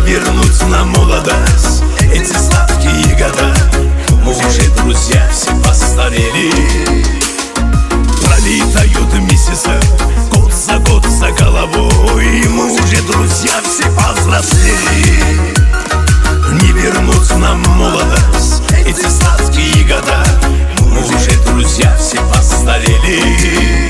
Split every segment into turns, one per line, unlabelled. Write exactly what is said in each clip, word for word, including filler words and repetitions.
вернуть на молодость эти сладкие года. Мы уже, друзья, все постарели. Пролетают месяцы, год за год за головой. Мы уже, друзья, все повзрослели. Не вернуть нам молодость эти сладкие года. Мы уже, друзья, все постарели.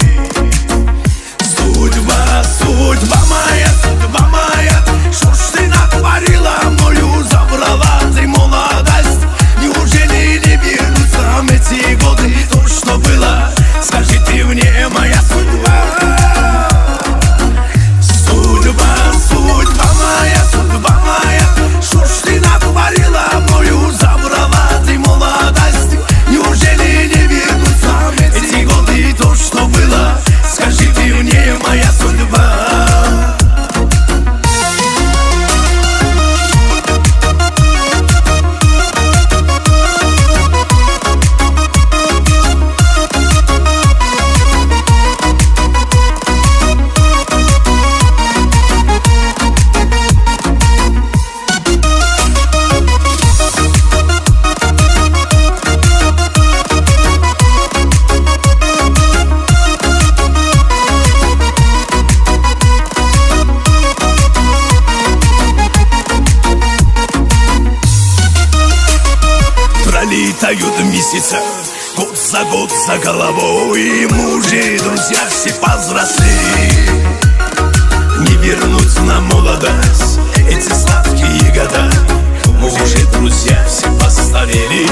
Судьба, судьба моя, судьба моя, что ж ты натворила, мною забрала ты молодость? Неужели не вернутся нам эти годы, то, что было? Скажи ты мне, моя судьба. Судьба, судьба моя, судьба моя, что ж ты натворила, мною забрала ты молодость? Неужели не вернутся нам эти годы, то, что было? Скажи ты мне, моя судьба. Пролетают месяцы, год за год за головой. И мы уже, друзья, все повзрослели. Не вернуть нам молодость эти сладкие года. Мы уже, друзья, все постарели.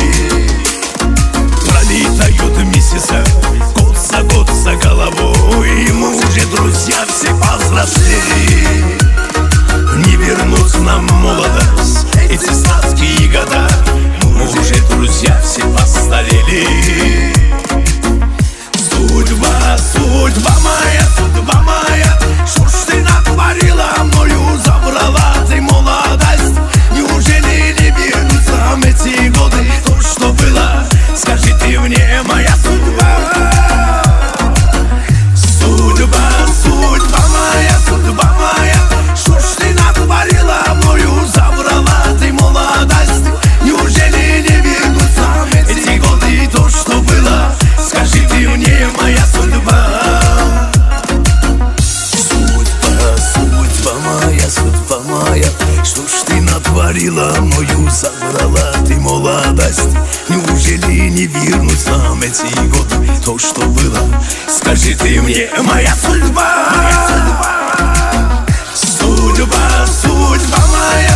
Пролетают месяцы, год за год за головой. И мы уже, друзья, все повзрослели. Не вернуть нам молодость эти сладкие года. Мы уже, друзья, все постарели. Судьба, судьба моя, судьба моя, что ж ты натворила, мною забрала ты молодость? Неужели не вернутся нам эти годы, то, что было? Скажи ты мне, моя судьба. Судьба, судьба моя, судьба моя, что ж ты натворила, мною забрала ты молодость? Неужели не вернутся нам эти годы, то, что было? Скажи ты мне, моя судьба. Судьба, судьба моя, судьба моя, что ж ты натворила, мною забрала ты молодость? Неужели не вернутся нам эти годы, то, что было? Скажи ты мне, моя судьба. Судьба, судьба моя,